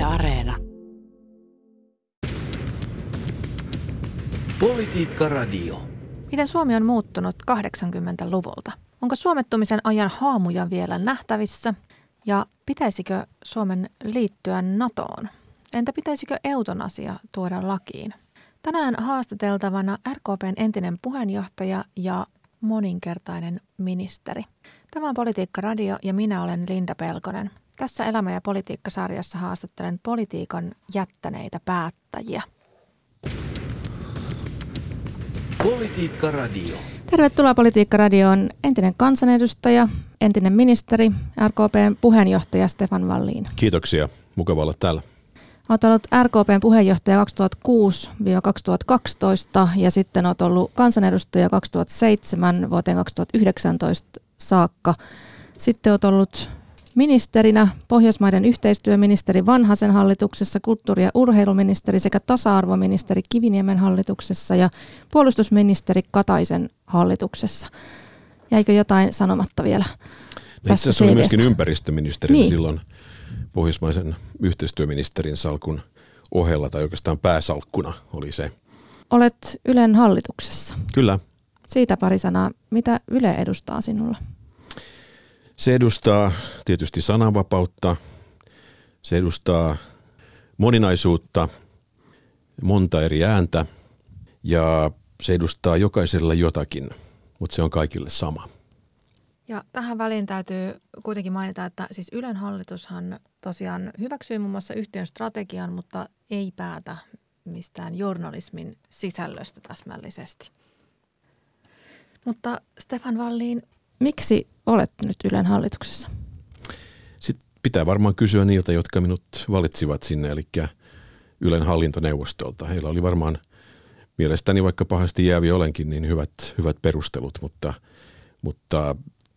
Areena. Politiikka Radio. Miten Suomi on muuttunut 80-luvulta? Onko suomettumisen ajan haamuja vielä nähtävissä? Ja pitäisikö Suomen liittyä NATOon? Entä pitäisikö eutanasia tuoda lakiin? Tänään haastateltavana RKP:n entinen puheenjohtaja ja moninkertainen ministeri. Tämä on Politiikka Radio ja minä olen Linda Pelkonen. Tässä Elämä- ja politiikka-sarjassa haastattelen politiikan jättäneitä päättäjiä. Politiikka Radio. Tervetuloa Politiikka Radioon entinen kansanedustaja, entinen ministeri, RKP:n puheenjohtaja Stefan Wallin. Kiitoksia. Mukava olla täällä. Olet ollut RKP:n puheenjohtaja 2006-2012 ja sitten olet ollut kansanedustaja 2007 vuoteen 2019 saakka. Sitten olet ollut ministerinä, Pohjoismaiden yhteistyöministeri Vanhasen hallituksessa, kulttuuri- ja urheiluministeri sekä tasa-arvoministeri Kiviniemen hallituksessa ja puolustusministeri Kataisen hallituksessa. Jäikö jotain sanomatta vielä tästä Itse asiassa oli CV:stä? myöskin ympäristöministerinä Niin. silloin Pohjoismaisen yhteistyöministerin salkun ohella, tai oikeastaan pääsalkkuna oli se. Olet Ylen hallituksessa. Kyllä. Siitä pari sanaa. Mitä Yle edustaa sinulla? Se edustaa tietysti sananvapautta, se edustaa moninaisuutta, monta eri ääntä ja se edustaa jokaisella jotakin, mutta se on kaikille sama. Ja tähän väliin täytyy kuitenkin mainita, että siis Ylen hallitushan tosiaan hyväksyy muun muassa yhtiön strategian, mutta ei päätä mistään journalismin sisällöstä täsmällisesti. Mutta Stefan Wallin, miksi olet nyt Ylen hallituksessa? Sitten pitää varmaan kysyä niiltä, jotka minut valitsivat sinne, eli Ylen hallintoneuvostolta. Heillä oli varmaan mielestäni, vaikka pahasti jäävi olenkin, niin hyvät perustelut, mutta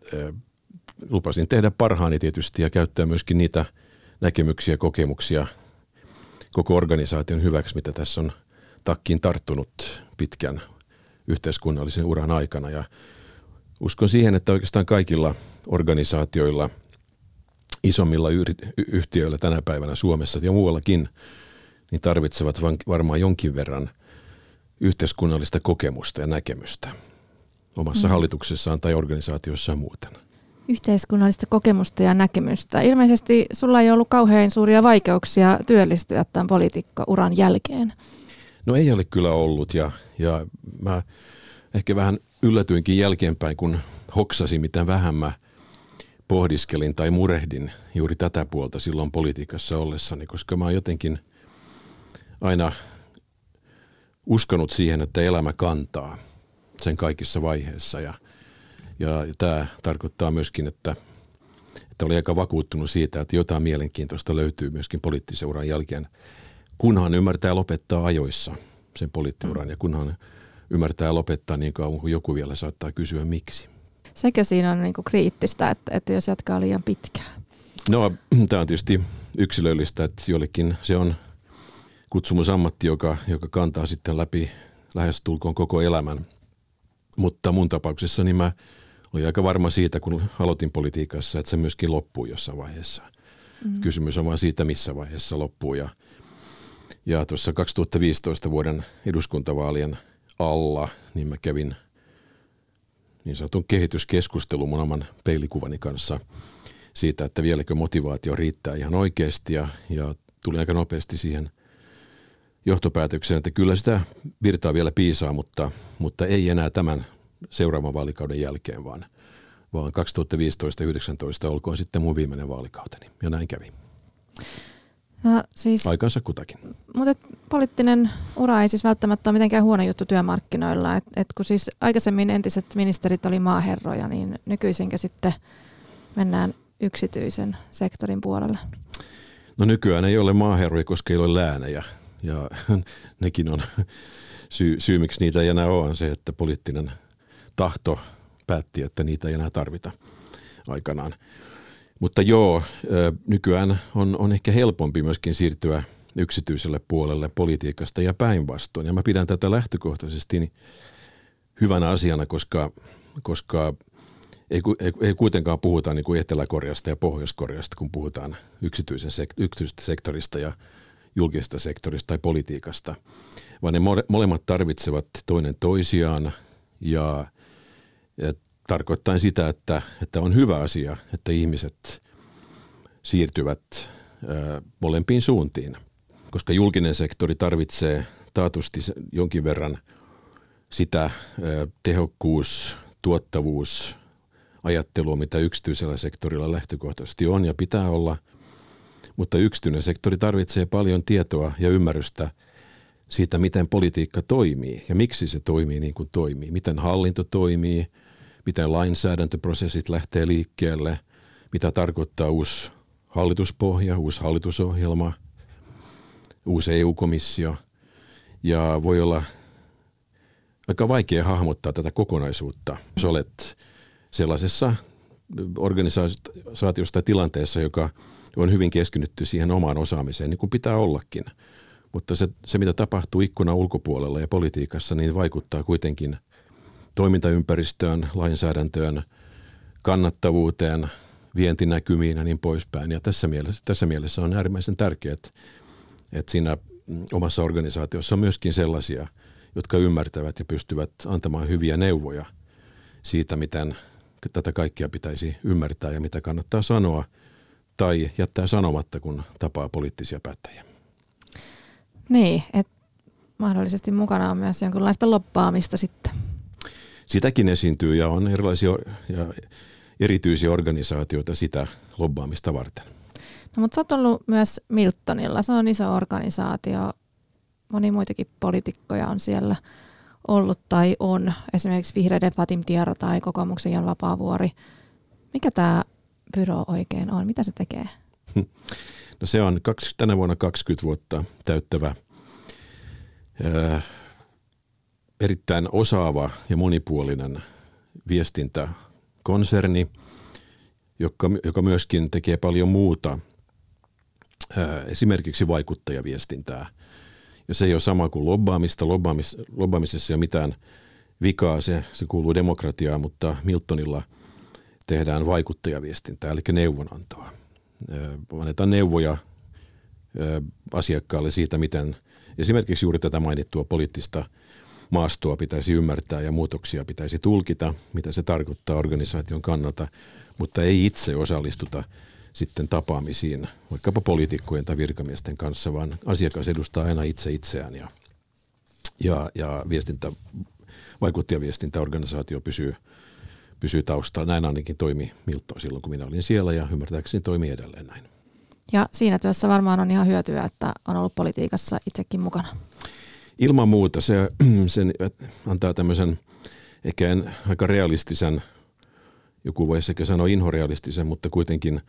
lupasin tehdä parhaani tietysti ja käyttää myöskin niitä näkemyksiä ja kokemuksia koko organisaation hyväksi, mitä tässä on takkiin tarttunut pitkän yhteiskunnallisen uran aikana. Ja uskon siihen, että oikeastaan kaikilla organisaatioilla, isommilla yhtiöillä tänä päivänä Suomessa ja muuallakin, niin tarvitsevat varmaan jonkin verran yhteiskunnallista kokemusta ja näkemystä omassa hallituksessaan tai organisaatiossaan muuten. Yhteiskunnallista kokemusta ja näkemystä. Ilmeisesti sulla ei ollut kauhean suuria vaikeuksia työllistyä tämän poliitikkauran jälkeen. No ei ole kyllä ollut ja mä ehkä vähän yllätyinkin jälkeenpäin, kun hoksasin, miten vähän mä pohdiskelin tai murehdin juuri tätä puolta silloin politiikassa ollessani, koska mä oon jotenkin aina uskonut siihen, että elämä kantaa sen kaikissa vaiheissa ja tämä tarkoittaa myöskin, että olin aika vakuuttunut siitä, että jotain mielenkiintoista löytyy myöskin poliittisen uran jälkeen, kunhan ymmärtää lopettaa ajoissa sen poliittisen uran ja kunhan ymmärtää lopettaa niin kauan kuin joku vielä saattaa kysyä miksi. Sekä siinä on niinku kriittistä, että jos jatkaa liian pitkään? No tämä on tietysti yksilöllistä, että jollekin se on kutsumusammatti, joka kantaa sitten läpi lähestulkoon koko elämän. Mutta mun tapauksessa niin mä olin aika varma siitä, kun aloitin politiikassa, että se myöskin loppuu jossain vaiheessa. Kysymys on vaan siitä, missä vaiheessa loppuu. Ja tuossa 2015 vuoden eduskuntavaalien alla, niin mä kävin niin sanotun kehityskeskustelun mun oman peilikuvani kanssa siitä, että vieläkö motivaatio riittää ihan oikeasti. Ja tuli aika nopeasti siihen johtopäätökseen, että kyllä sitä virtaa vielä piisaa, mutta ei enää tämän seuraavan vaalikauden jälkeen, vaan 2015-2019 olkoon sitten mun viimeinen vaalikauteni. Ja näin kävi. No, siis, aikansa kutakin. Mutta poliittinen ura ei siis välttämättä ole mitenkään huono juttu työmarkkinoilla. Et kun siis aikaisemmin entiset ministerit oli maaherroja, niin nykyisinkö sitten mennään yksityisen sektorin puolelle? No nykyään ei ole maaherroja, koska ei ole läänejä. Ja nekin on syy, miksi niitä ei enää ole, on se, että poliittinen tahto päätti, että niitä ei enää tarvita aikanaan. Mutta joo, nykyään on ehkä helpompi myöskin siirtyä yksityiselle puolelle politiikasta ja päinvastoin. Ja mä pidän tätä lähtökohtaisesti hyvänä asiana, koska ei kuitenkaan puhuta niin kuin Etelä-Koreasta ja Pohjois-Koreasta, kun puhutaan yksityisestä sektorista ja julkisesta sektorista tai politiikasta, vaan ne molemmat tarvitsevat toinen toisiaan ja tarkoittaa sitä, että on hyvä asia, että ihmiset siirtyvät molempiin suuntiin, koska julkinen sektori tarvitsee taatusti jonkin verran sitä tehokkuus, tuottavuus, ajattelua, mitä yksityisellä sektorilla lähtökohtaisesti on ja pitää olla, mutta yksityinen sektori tarvitsee paljon tietoa ja ymmärrystä siitä, miten politiikka toimii ja miksi se toimii niin kuin toimii, miten hallinto toimii, miten lainsäädäntöprosessit lähtee liikkeelle, mitä tarkoittaa uusi hallituspohja, uusi hallitusohjelma, uusi EU-komissio ja voi olla aika vaikea hahmottaa tätä kokonaisuutta, jos olet sellaisessa organisaatiossa tai tilanteessa, joka on hyvin keskittynyt siihen omaan osaamiseen, niin kuin pitää ollakin. Mutta se mitä tapahtuu ikkunan ulkopuolella ja politiikassa, niin vaikuttaa kuitenkin toimintaympäristöön, lainsäädäntöön, kannattavuuteen, vientinäkymiin ja niin poispäin. Ja tässä mielessä on äärimmäisen tärkeää, että siinä omassa organisaatiossa on myöskin sellaisia, jotka ymmärtävät ja pystyvät antamaan hyviä neuvoja siitä, miten tätä kaikkea pitäisi ymmärtää ja mitä kannattaa sanoa tai jättää sanomatta, kun tapaa poliittisia päättäjiä. Niin, että mahdollisesti mukana on myös jonkinlaista lobbaamista sitten. Sitäkin esiintyy ja on erilaisia ja erityisiä organisaatioita sitä lobbaamista varten. No, mutta sä oot ollut myös Miltonilla. Se on iso organisaatio. Moni muitakin poliitikkoja on siellä ollut tai on. Esimerkiksi Vihreiden Fatim Diarra tai kokoomuksen Jan Vapaavuori. Mikä tämä byro oikein on? Mitä se tekee? No se on tänä vuonna 20 vuotta täyttävä erittäin osaava ja monipuolinen viestintäkonserni, joka myöskin tekee paljon muuta, esimerkiksi vaikuttajaviestintää. Ja se ei ole sama kuin lobbaamista. Lobbaamisessa ei ole mitään vikaa, se kuuluu demokratiaan, mutta Miltonilla tehdään vaikuttajaviestintää, eli neuvonantoa. Annetaan neuvoja asiakkaalle siitä, miten esimerkiksi juuri tätä mainittua poliittista maastoa pitäisi ymmärtää ja muutoksia pitäisi tulkita, mitä se tarkoittaa organisaation kannalta, mutta ei itse osallistuta sitten tapaamisiin vaikkapa poliitikkojen tai virkamiesten kanssa, vaan asiakas edustaa aina itse itseään ja vaikuttajaviestintäorganisaatio pysyy taustalla. Näin ainakin toimi Milton silloin, kun minä olin siellä ja ymmärtääkseni toimii edelleen näin. Ja siinä työssä varmaan on ihan hyötyä, että on ollut politiikassa itsekin mukana. Ilman muuta se antaa tämmöisen ehkä aika realistisen, joku voisi sekä sanoa inhorealistisen, mutta kuitenkin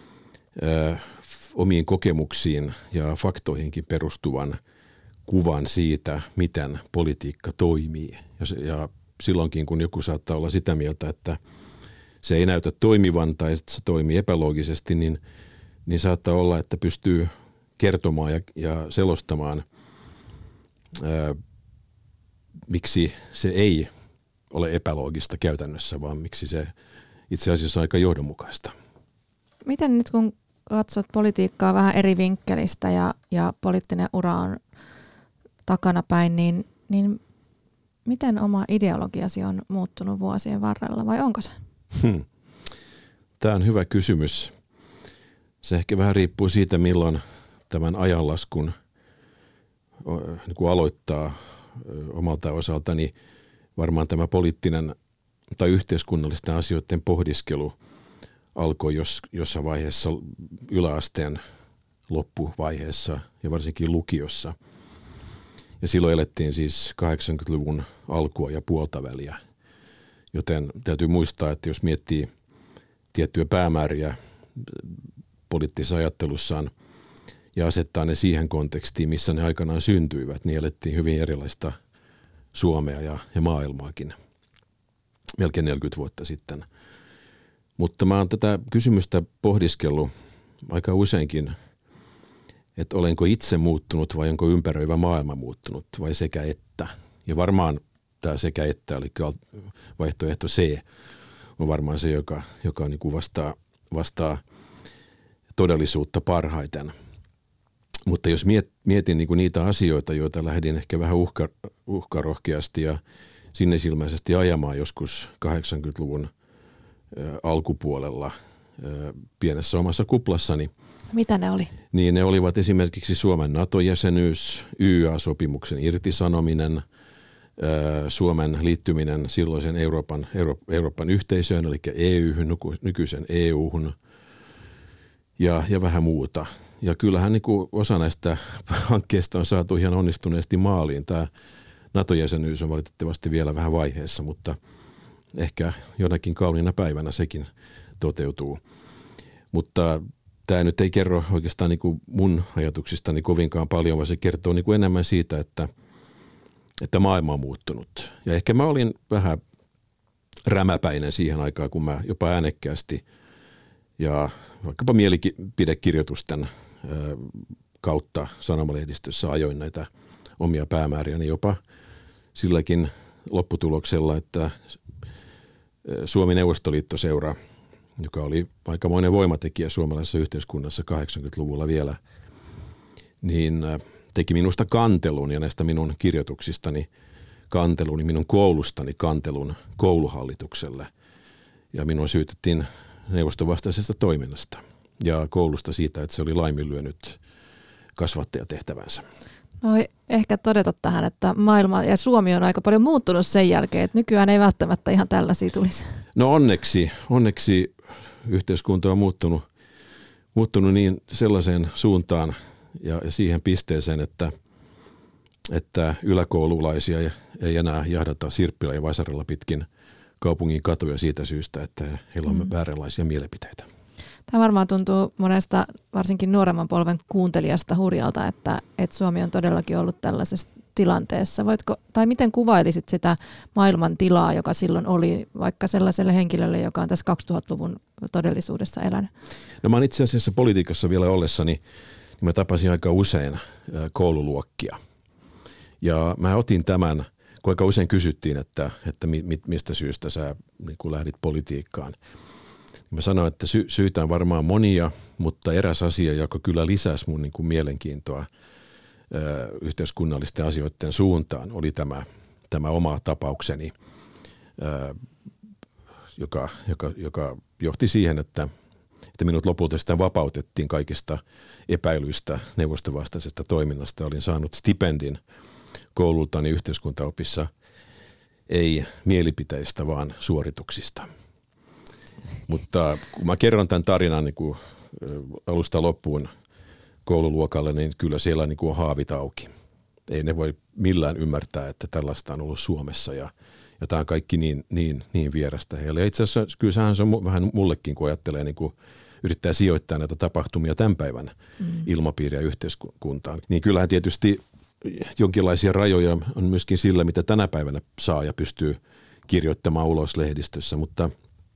omiin kokemuksiin ja faktoihinkin perustuvan kuvan siitä, miten politiikka toimii. Ja silloinkin, kun joku saattaa olla sitä mieltä, että se ei näytä toimivan tai että se toimii epäloogisesti, niin saattaa olla, että pystyy kertomaan ja selostamaan, miksi se ei ole epäloogista käytännössä, vaan miksi se itse asiassa on aika johdonmukaista. Miten nyt kun katsot politiikkaa vähän eri vinkkelistä ja poliittinen ura on takanapäin, niin miten oma ideologiasi on muuttunut vuosien varrella vai onko se? Tämä on hyvä kysymys. Se ehkä vähän riippuu siitä, milloin tämän ajanlaskun niin kuin aloittaa omalta osaltani. Varmaan tämä poliittinen tai yhteiskunnallisten asioiden pohdiskelu alkoi jossain vaiheessa yläasteen loppuvaiheessa ja varsinkin lukiossa. Ja silloin elettiin siis 80-luvun alkua ja puolta väliä. Joten täytyy muistaa, että jos miettii tiettyjä päämääriä poliittisessa ajattelussaan ja asettaa ne siihen kontekstiin, missä ne aikanaan syntyivät, niin elettiin hyvin erilaista Suomea ja maailmaakin melkein 40 vuotta sitten. Mutta mä oon tätä kysymystä pohdiskellut aika useinkin, että olenko itse muuttunut vai onko ympäröivä maailma muuttunut vai sekä että. Ja varmaan tämä sekä että, eli vaihtoehto C, on varmaan se, joka niin kuin vastaa todellisuutta parhaiten. Mutta jos mietin niin kuin niitä asioita, joita lähdin ehkä vähän uhkarohkeasti ja sinnesilmäisesti ajamaan joskus 80-luvun alkupuolella pienessä omassa kuplassani. Mitä ne oli? Niin ne olivat esimerkiksi Suomen NATO-jäsenyys, YYA-sopimuksen irtisanominen, Suomen liittyminen silloisen Euroopan yhteisöön, eli EU:hun, nykyisen EU:hun ja vähän muuta. Ja kyllähän niin kuin osa näistä hankkeista on saatu ihan onnistuneesti maaliin. Tämä NATO-jäsenyys on valitettavasti vielä vähän vaiheessa, mutta ehkä jonakin kauniina päivänä sekin toteutuu. Mutta tämä nyt ei kerro oikeastaan niin kuin mun ajatuksistani kovinkaan paljon, vaan se kertoo niin kuin enemmän siitä, että maailma on muuttunut. Ja ehkä mä olin vähän rämäpäinen siihen aikaan, kun mä jopa äänekkäästi ja vaikkapa mielipidekirjoitusten kautta sanomalehdistössä ajoin näitä omia päämääriäni jopa silläkin lopputuloksella, että Suomi-Neuvostoliitto-seura, joka oli aikamoinen voimatekijä suomalaisessa yhteiskunnassa 80-luvulla vielä, niin teki minusta kantelun ja näistä minun kirjoituksistani kantelun ja minun koulustani kantelun kouluhallitukselle. Ja minun syytettiin neuvoston vastaisesta toiminnasta ja koulusta siitä, että se oli laiminlyönyt kasvattajatehtävänsä. No ehkä todeta tähän, että maailma ja Suomi on aika paljon muuttunut sen jälkeen, että nykyään ei välttämättä ihan tällaisia tulisi. No onneksi yhteiskunta on muuttunut niin sellaiseen suuntaan ja siihen pisteeseen, että yläkoululaisia ei enää jahdata sirppillä ja vasarilla pitkin kaupungin katuja siitä syystä, että heillä on vääränlaisia mielipiteitä. Tämä varmaan tuntuu monesta, varsinkin nuoremman polven kuuntelijasta hurjalta, että Suomi on todellakin ollut tällaisessa tilanteessa. Tai miten kuvailisit sitä maailman tilaa, joka silloin oli vaikka sellaiselle henkilölle, joka on tässä 2000-luvun todellisuudessa elänyt? No mä oon itse asiassa politiikassa vielä ollessani, niin mä tapasin aika usein koululuokkia. Ja mä otin tämän, kun aika usein kysyttiin, että mistä syystä sä niin kun lähdit politiikkaan. Mä sanoin, että syitä on varmaan monia, mutta eräs asia, joka kyllä lisäsi mun niin kuin mielenkiintoa yhteiskunnallisten asioiden suuntaan, oli tämä oma tapaukseni, joka johti siihen, että minut lopulta sitten vapautettiin kaikista epäilyistä neuvostovastaisesta toiminnasta. Olin saanut stipendin koulultani yhteiskuntaopissa, ei mielipiteistä, vaan suorituksista. Mutta kun mä kerron tämän tarinan niin kuin alusta loppuun koululuokalle, niin kyllä siellä niin kuin on haavit auki. Ei ne voi millään ymmärtää, että tällaista on ollut Suomessa ja tämä on kaikki niin vierasta heille. Ja itse asiassa kyllä se on vähän mullekin, kun ajattelee, niin kuin yrittää sijoittaa näitä tapahtumia tämän päivän ilmapiiriä yhteiskuntaan. Niin kyllähän tietysti jonkinlaisia rajoja on myöskin sillä, mitä tänä päivänä saa ja pystyy kirjoittamaan ulos lehdistössä, mutta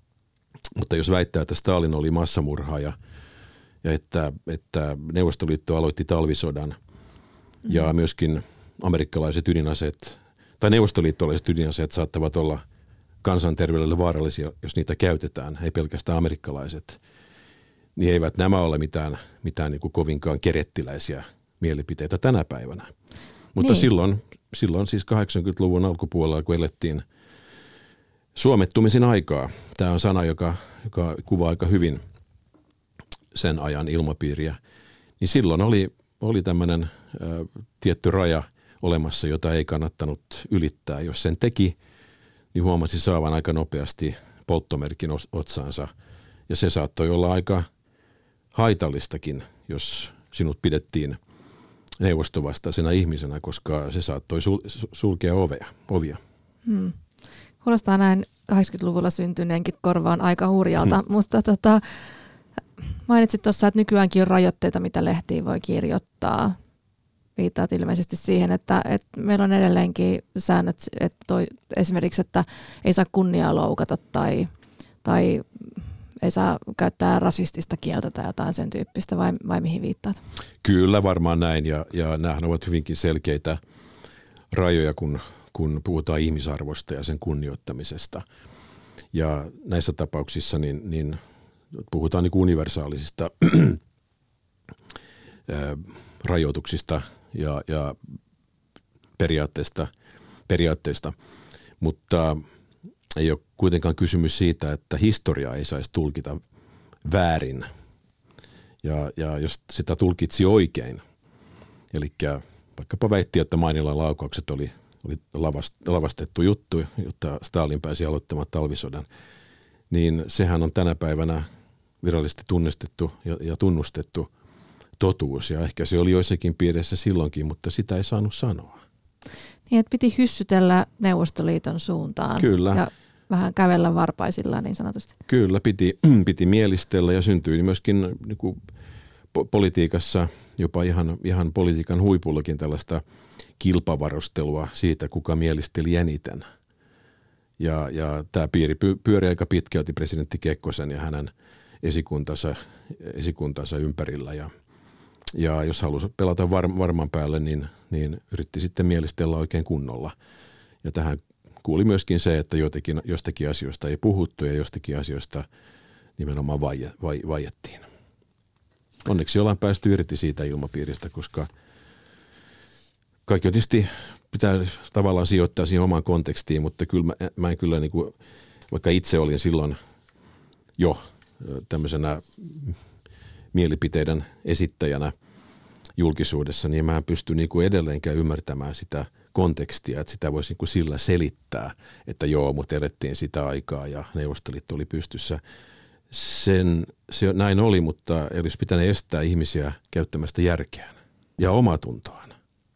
jos väittää, että Stalin oli massamurhaaja ja että Neuvostoliitto aloitti talvisodan ja myöskin amerikkalaiset ydinaseet tai neuvostoliittolaiset ydinaseet saattavat olla kansanterveydelle vaarallisia, jos niitä käytetään, ei pelkästään amerikkalaiset, niin eivät nämä ole mitään niin kuin kovinkaan kerettiläisiä mielipiteitä tänä päivänä. Mutta niin. silloin siis 80-luvun alkupuolella, kun elettiin suomettumisen aikaa. Tämä on sana, joka kuvaa aika hyvin sen ajan ilmapiiriä. Niin silloin oli tämmöinen tietty raja olemassa, jota ei kannattanut ylittää. Jos sen teki, niin huomasi saavan aika nopeasti polttomerkin otsaansa. Ja se saattoi olla aika haitallistakin, jos sinut pidettiin neuvostovastaisena ihmisenä, koska se saattoi sulkea ovia. Kuulostaa näin 80-luvulla syntyneenkin korvaan aika hurjalta, mutta mainitsit tuossa, että nykyäänkin on rajoitteita, mitä lehtiin voi kirjoittaa. Viittaat ilmeisesti siihen, että meillä on edelleenkin säännöt, esimerkiksi, että ei saa kunniaa loukata tai ei saa käyttää rasistista kieltä tai jotain sen tyyppistä, vai mihin viittaat? Kyllä varmaan näin, ja nämähän ovat hyvinkin selkeitä rajoja, kun puhutaan ihmisarvosta ja sen kunnioittamisesta. Ja näissä tapauksissa niin puhutaan niin kuin universaalisista rajoituksista ja periaatteista, mutta ei ole kuitenkaan kysymys siitä, että historiaa ei saisi tulkita väärin. Ja jos sitä tulkitsi oikein, eli vaikkapa väitti, että Mainilan laukaukset oli lavastettu juttu, jotta Stalin pääsi aloittamaan talvisodan, niin sehän on tänä päivänä virallisesti tunnistettu ja tunnustettu totuus. Ja ehkä se oli joissakin piirissä silloinkin, mutta sitä ei saanut sanoa. Niin, että piti hyssytellä Neuvostoliiton suuntaan. Kyllä. Ja vähän kävellä varpaisillaan niin sanotusti. Kyllä, piti mielistellä ja syntyi myöskin niin kuin politiikassa, jopa ihan politiikan huipullakin tällaista kilpavarustelua siitä, kuka mielisteli eniten. Ja tämä piiri pyöri aika pitkälti presidentti Kekkosen ja hänen esikuntansa ympärillä. Ja jos halusi pelata varman päälle, niin yritti sitten mielistellä oikein kunnolla. Ja tähän kuuli myöskin se, että jostakin asioista ei puhuttu ja jostakin asioista nimenomaan vaiettiin. Onneksi ollaan päästy irti siitä ilmapiiristä, koska kaikki tietysti pitää tavallaan sijoittaa siihen omaan kontekstiin, mutta kyllä mä en kyllä, niin kuin, vaikka itse olin silloin jo tämmöisenä mielipiteiden esittäjänä julkisuudessa, niin mä en pysty niin kuin edelleenkään ymmärtämään sitä kontekstia, että sitä voisi niin kuin sillä selittää, että joo, mutta elettiin sitä aikaa ja Neuvostoliitto oli pystyssä. Se näin oli, mutta ei olisi pitänyt estää ihmisiä käyttämästä järkeään ja omatuntoaan.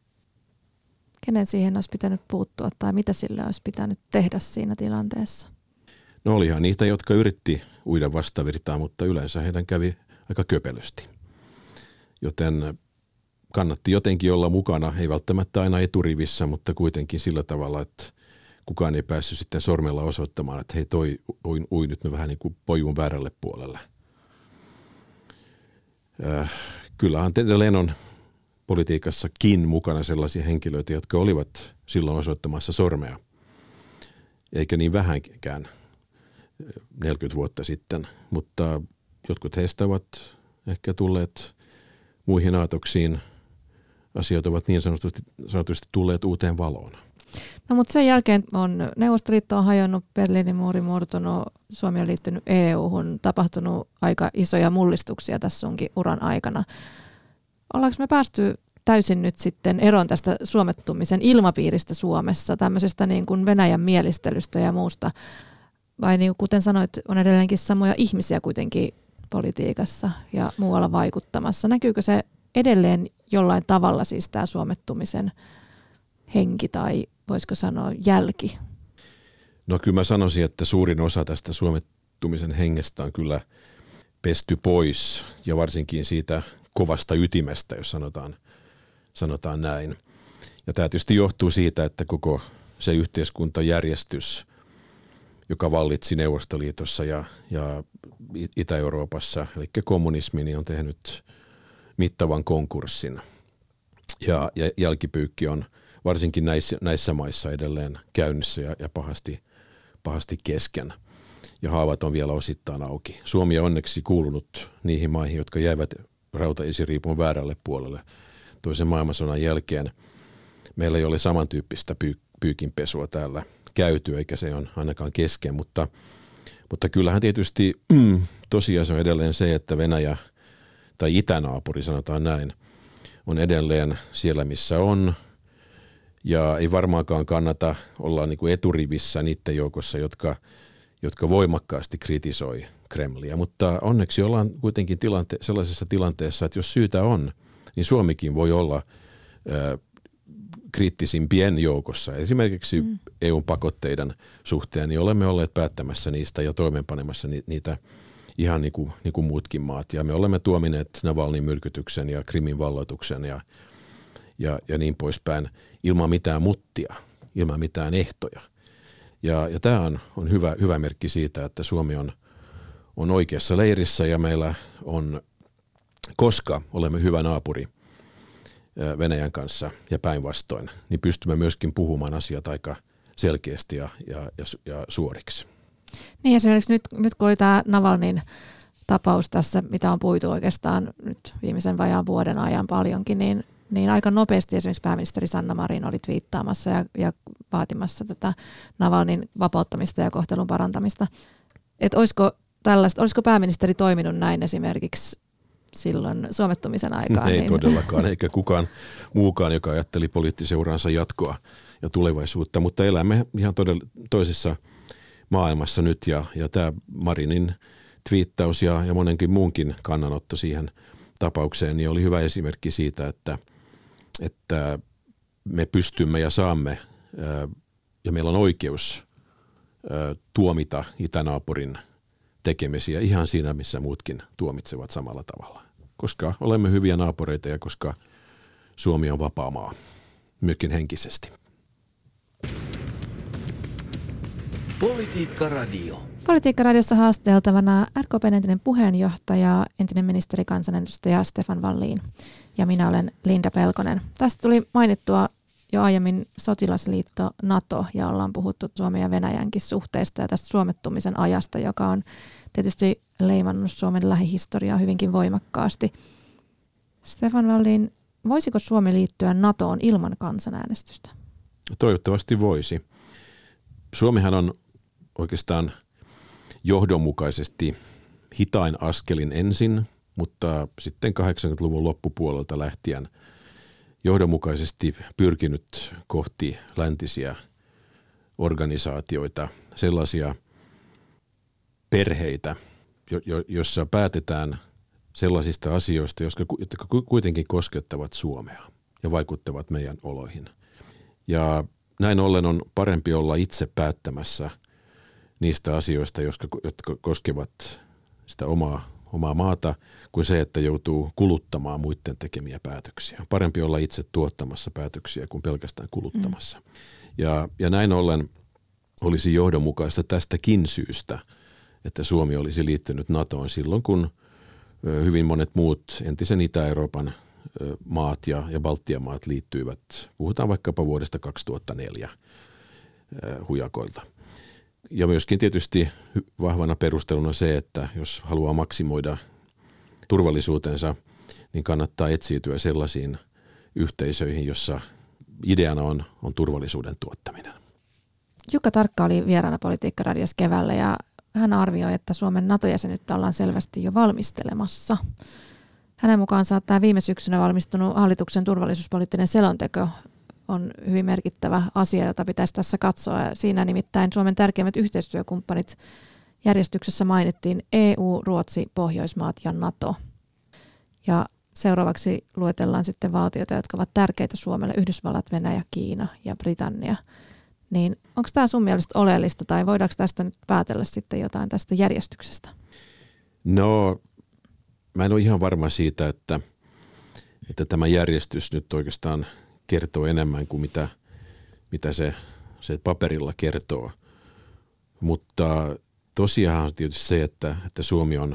Kenen siihen olisi pitänyt puuttua tai mitä sillä olisi pitänyt tehdä siinä tilanteessa? No olihan niitä, jotka yritti uida vastavirtaan, mutta yleensä heidän kävi aika köpelösti. Joten kannatti jotenkin olla mukana, ei välttämättä aina eturivissä, mutta kuitenkin sillä tavalla, että kukaan ei päässyt sitten sormella osoittamaan, että hei toi ui nyt vähän niin kuin pojun väärälle puolelle. Kyllähän edelleen on politiikassakin mukana sellaisia henkilöitä, jotka olivat silloin osoittamassa sormea, eikä niin vähänkään 40 vuotta sitten, mutta jotkut heistä ovat ehkä tulleet muihin aatoksiin. Asiat ovat niin sanotusti tulleet uuteen valoon. No mutta sen jälkeen Neuvostoliitto on hajonnut, Berliinin muuri murtunut, Suomi on liittynyt EU-hun, tapahtunut aika isoja mullistuksia tässä sunkin uran aikana. Ollaanko me päästy täysin nyt sitten eroon tästä suomettumisen ilmapiiristä Suomessa, tämmöisestä niin kuin Venäjän mielistelystä ja muusta? Vai niin kuten sanoit, on edelleenkin samoja ihmisiä kuitenkin politiikassa ja muualla vaikuttamassa. Näkyykö se edelleen jollain tavalla siis tämä suomettumisen henki tai voisiko sanoa jälki? No kyllä mä sanoisin, että suurin osa tästä suomettumisen hengestä on kyllä pesty pois ja varsinkin siitä kovasta ytimestä, jos sanotaan näin. Ja tämä tietysti johtuu siitä, että koko se yhteiskuntajärjestys, joka vallitsi Neuvostoliitossa ja Itä-Euroopassa, eli kommunismi, niin on tehnyt mittavan konkurssin. Ja jälkipyykki on varsinkin näissä maissa edelleen käynnissä ja pahasti kesken. Ja haavat on vielä osittain auki. Suomi on onneksi kuulunut niihin maihin, jotka jäivät rautaesiriipun väärälle puolelle toisen maailmansodan jälkeen. Meillä ei ole samantyyppistä pyykinpesua täällä käyty, eikä se on ainakaan kesken, mutta kyllähän tietysti tosiasia on edelleen se, että Venäjä tai itänaapuri, sanotaan näin, on edelleen siellä, missä on. Ja ei varmaankaan kannata olla niin kuin eturivissä niiden joukossa, jotka voimakkaasti kritisoi Kremliä. Mutta onneksi ollaan kuitenkin sellaisessa tilanteessa, että jos syytä on, niin Suomikin voi olla kriittisimpien joukossa. Esimerkiksi EUn pakotteiden suhteen, niin olemme olleet päättämässä niistä ja toimeenpanemassa niitä ihan niin kuin muutkin maat. Ja me olemme tuomineet Navalnin myrkytyksen ja Krimin valloituksen ja niin poispäin ilman mitään muttia, ilman mitään ehtoja. Ja tämä on hyvä merkki siitä, että Suomi on oikeassa leirissä ja meillä on, koska olemme hyvä naapuri Venäjän kanssa ja päinvastoin, niin pystymme myöskin puhumaan asiat aika selkeästi ja suoriksi. Niin esimerkiksi nyt kun oli tämä Navalnin tapaus tässä, mitä on puitu oikeastaan nyt viimeisen vajaan vuoden ajan paljonkin, niin aika nopeasti esimerkiksi pääministeri Sanna Marin oli twiittaamassa ja vaatimassa tätä Navalnin vapauttamista ja kohtelun parantamista. Että olisiko pääministeri toiminut näin esimerkiksi silloin suomettumisen aikaan? Ei todellakaan, eikä kukaan muukaan, joka ajatteli poliittisen uransa jatkoa ja tulevaisuutta, mutta elämme ihan toisessa maailmassa nyt ja tämä Marinin twiittaus ja monenkin muunkin kannanotto siihen tapaukseen niin oli hyvä esimerkki siitä, että me pystymme ja saamme ja meillä on oikeus tuomita itänaapurin tekemisiä ihan siinä, missä muutkin tuomitsevat samalla tavalla. Koska olemme hyviä naapureita ja koska Suomi on vapaa maa, myöskin henkisesti. Politiikka Radio. Politiikka-radiossa haasteltavana RKP:n entinen puheenjohtaja, entinen ministeri kansanedustaja Stefan Wallin ja minä olen Linda Pelkonen. Tästä tuli mainittua jo aiemmin sotilasliitto NATO ja ollaan puhuttu Suomen ja Venäjänkin suhteista ja tästä suomettumisen ajasta, joka on tietysti leimannut Suomen lähihistoriaa hyvinkin voimakkaasti. Stefan Wallin, voisiko Suomi liittyä NATOon ilman kansanäänestystä? Toivottavasti voisi. Suomihan on oikeastaan johdonmukaisesti hitain askelin ensin, mutta sitten 80-luvun loppupuolelta lähtien johdonmukaisesti pyrkinyt kohti läntisiä organisaatioita, sellaisia perheitä, joissa päätetään sellaisista asioista, jotka kuitenkin koskettavat Suomea ja vaikuttavat meidän oloihin. Ja näin ollen on parempi olla itse päättämässä niistä asioista, jotka koskevat sitä omaa maata, kuin se, että joutuu kuluttamaan muiden tekemiä päätöksiä. Parempi olla itse tuottamassa päätöksiä kuin pelkästään kuluttamassa. Ja näin ollen olisi johdonmukaista tästäkin syystä, että Suomi olisi liittynyt NATOon silloin, kun hyvin monet muut entisen Itä-Euroopan maat ja Baltian maat liittyivät. Puhutaan vaikkapa vuodesta 2004 hujakoilta. Ja myöskin tietysti vahvana perusteluna se, että jos haluaa maksimoida turvallisuutensa, niin kannattaa etsiytyä sellaisiin yhteisöihin, jossa ideana on turvallisuuden tuottaminen. Jukka Tarkka oli vieraana Politiikka-radiossa keväällä ja hän arvioi, että Suomen NATO-jäsenyyttä ollaan selvästi jo valmistelemassa. Hänen mukaansa tämä viime syksynä valmistunut hallituksen turvallisuuspoliittinen selonteko on hyvin merkittävä asia, jota pitäisi tässä katsoa. Siinä nimittäin Suomen tärkeimmät yhteistyökumppanit järjestyksessä mainittiin EU, Ruotsi, Pohjoismaat ja NATO. Ja seuraavaksi luetellaan sitten valtioita, jotka ovat tärkeitä Suomelle, Yhdysvallat, Venäjä, Kiina ja Britannia. Niin onko tämä sun mielestä oleellista tai voidaanko tästä nyt päätellä sitten jotain tästä järjestyksestä? No, mä en ole ihan varma siitä, että tämä järjestys nyt oikeastaan kertoo enemmän kuin mitä se paperilla kertoo. Mutta tosiaan on tietysti se, että Suomi on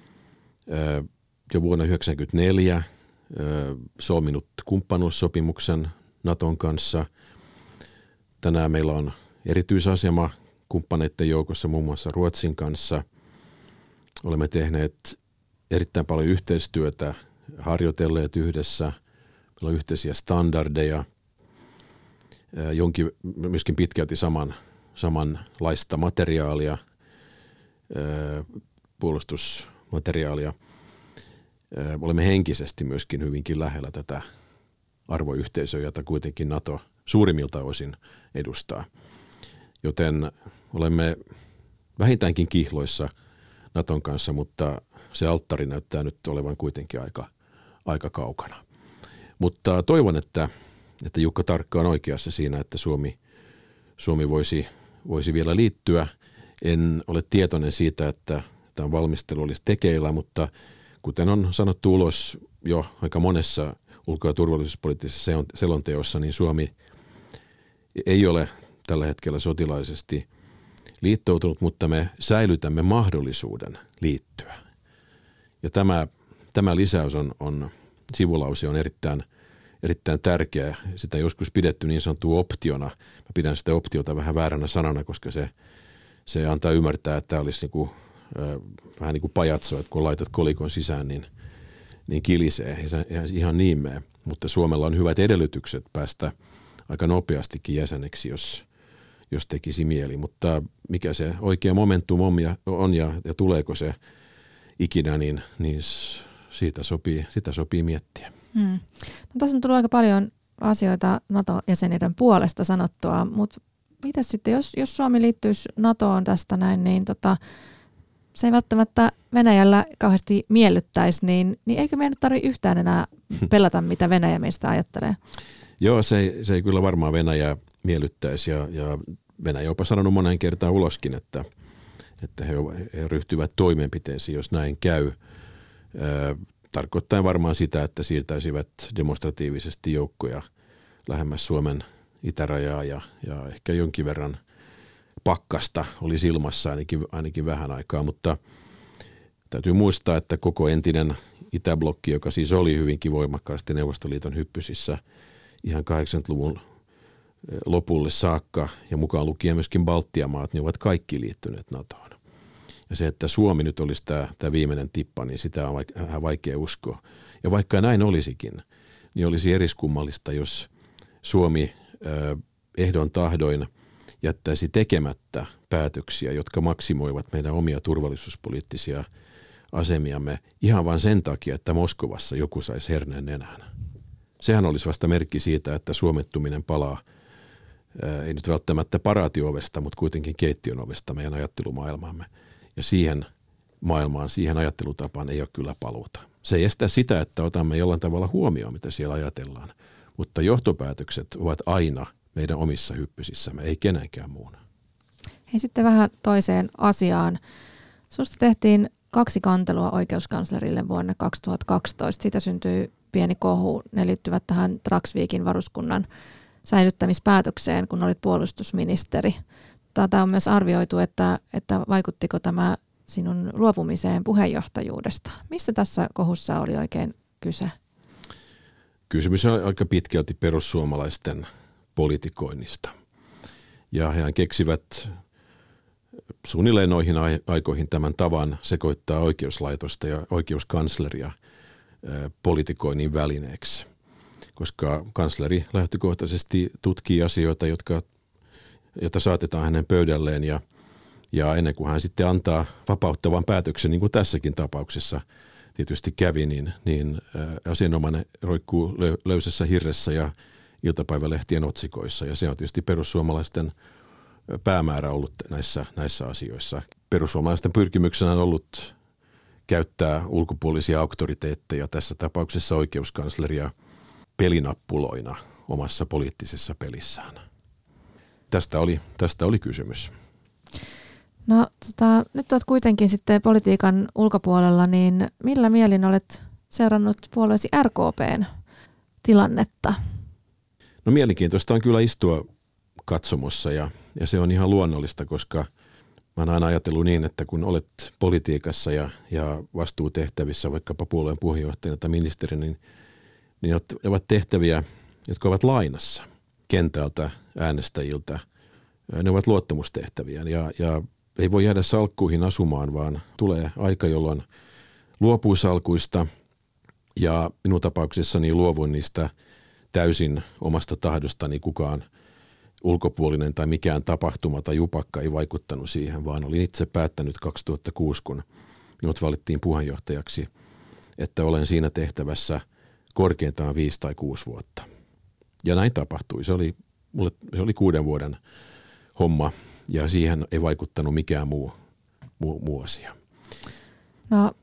jo vuonna 1994 solminut kumppanuussopimuksen Naton kanssa. Tänään meillä on erityisasema kumppaneiden joukossa muun muassa Ruotsin kanssa. Olemme tehneet erittäin paljon yhteistyötä, harjoitelleet yhdessä. Meillä on yhteisiä standardeja, myöskin pitkälti samanlaista materiaalia, puolustusmateriaalia. Olemme henkisesti myöskin hyvinkin lähellä tätä arvoyhteisöä, jota kuitenkin NATO suurimmilta osin edustaa. Joten olemme vähintäänkin kihloissa Naton kanssa, mutta se alttari näyttää nyt olevan kuitenkin aika kaukana. Mutta toivon, että Jukka Tarkka on oikeassa siinä, että Suomi voisi vielä liittyä. En ole tietoinen siitä, että tämä valmistelu olisi tekeillä, mutta kuten on sanottu ulos jo aika monessa ulko- ja turvallisuuspoliittisessa selonteossa, niin Suomi ei ole tällä hetkellä sotilaallisesti liittoutunut, mutta me säilytämme mahdollisuuden liittyä. Ja tämä lisäys sivulause on erittäin tärkeä. Sitä on joskus pidetty niin sanottua optiona. Mä pidän sitä optiota vähän vääränä sanana, koska se antaa ymmärtää, että tämä olisi vähän niin kuin pajatso, että kun laitat kolikon sisään, niin kilisee. Ei se ihan niin mene. Mutta Suomella on hyvät edellytykset päästä aika nopeastikin jäseneksi, jos tekisi mieli. Mutta mikä se oikea momentum on ja tuleeko se ikinä, niin sitä sopii miettiä. No, tässä on tullut aika paljon asioita NATO-jäsenyyden puolesta sanottua, mutta mitä sitten, jos Suomi liittyisi NATOon tästä näin, niin se ei välttämättä Venäjällä kauheasti miellyttäisi, niin eikö meidän tarvitse yhtään enää pelätä, mitä Venäjä meistä ajattelee? Joo, se ei kyllä varmaan Venäjää miellyttäisi ja Venäjä on jopa sanonut moneen kertaan uloskin, että he ryhtyvät toimenpiteisiin, jos näin käy. Tarkoittaen varmaan sitä, että siirtäisivät demonstratiivisesti joukkoja lähemmäs Suomen itärajaa ja ehkä jonkin verran pakkasta oli ilmassa ainakin vähän aikaa, mutta täytyy muistaa, että koko entinen itäblokki, joka siis oli hyvinkin voimakkaasti Neuvostoliiton hyppysissä ihan 80-luvun lopulle saakka ja mukaan lukien myöskin Baltian maat, niin ovat kaikki liittyneet NATOon. Ja se, että Suomi nyt olisi tämä viimeinen tippa, niin sitä on vähän vaikea uskoa. Ja vaikka näin olisikin, niin olisi eriskummallista, jos Suomi ehdon tahdoin jättäisi tekemättä päätöksiä, jotka maksimoivat meidän omia turvallisuuspoliittisia asemiamme ihan vain sen takia, että Moskovassa joku saisi herneen nenään. Sehän olisi vasta merkki siitä, että suomettuminen palaa, ei nyt välttämättä paraatio-ovesta, mutta kuitenkin keittiön ovesta meidän ajattelumaailmaamme. Ja siihen maailmaan, siihen ajattelutapaan ei ole kyllä paluuta. Se ei estä sitä, että otamme jollain tavalla huomioon, mitä siellä ajatellaan. Mutta johtopäätökset ovat aina meidän omissa hyppysissämme, ei kenenkään muuna. Hei, sitten vähän toiseen asiaan. Susta tehtiin 2 kantelua oikeuskanslerille vuonna 2012. Siitä syntyi pieni kohu. Ne liittyvät tähän Dragsvikin varuskunnan säilyttämispäätökseen, kun olit puolustusministeri. Tätä on myös arvioitu, että vaikuttiko tämä sinun luopumiseen puheenjohtajuudesta. Mistä tässä kohussa oli oikein kyse? Kysymys on aika pitkälti perussuomalaisten politikoinnista. Ja he keksivät suunnilleen noihin aikoihin tämän tavan sekoittaa oikeuslaitosta ja oikeuskansleria politikoinnin välineeksi. Koska kansleri lähtökohtaisesti tutkii asioita, joita saatetaan hänen pöydälleen ja ennen kuin hän sitten antaa vapauttavan päätöksen, niin kuin tässäkin tapauksessa tietysti kävi, niin asianomainen roikkuu löysässä hirressä ja iltapäivälehtien otsikoissa. Ja se on tietysti perussuomalaisten päämäärä ollut näissä asioissa. Perussuomalaisten pyrkimyksenä on ollut käyttää ulkopuolisia auktoriteetteja, tässä tapauksessa oikeuskansleria, pelinappuloina omassa poliittisessa pelissään. Tästä oli kysymys. No nyt olet kuitenkin sitten politiikan ulkopuolella, niin millä mielin olet seurannut puolueesi RKP:n tilannetta? No mielenkiintoista on kyllä istua katsomossa ja se on ihan luonnollista, koska mä oon aina ajatellut niin, että kun olet politiikassa ja vastuutehtävissä, vaikkapa puolueen puheenjohtajana tai ministeri, niin ne ovat tehtäviä, jotka ovat lainassa kentältä, äänestäjiltä. Ne ovat luottamustehtäviä ja ei voi jäädä salkkuihin asumaan, vaan tulee aika, jolloin luopuu salkuista ja minun tapauksessani luovuin niistä täysin omasta tahdostani. Kukaan ulkopuolinen tai mikään tapahtuma tai jupakka ei vaikuttanut siihen, vaan olin itse päättänyt 2006, kun minut valittiin puheenjohtajaksi, että olen siinä tehtävässä korkeintaan 5 tai 6 vuotta. Ja näin tapahtui. Se oli 6 vuoden homma ja siihen ei vaikuttanut mikään muu asia. No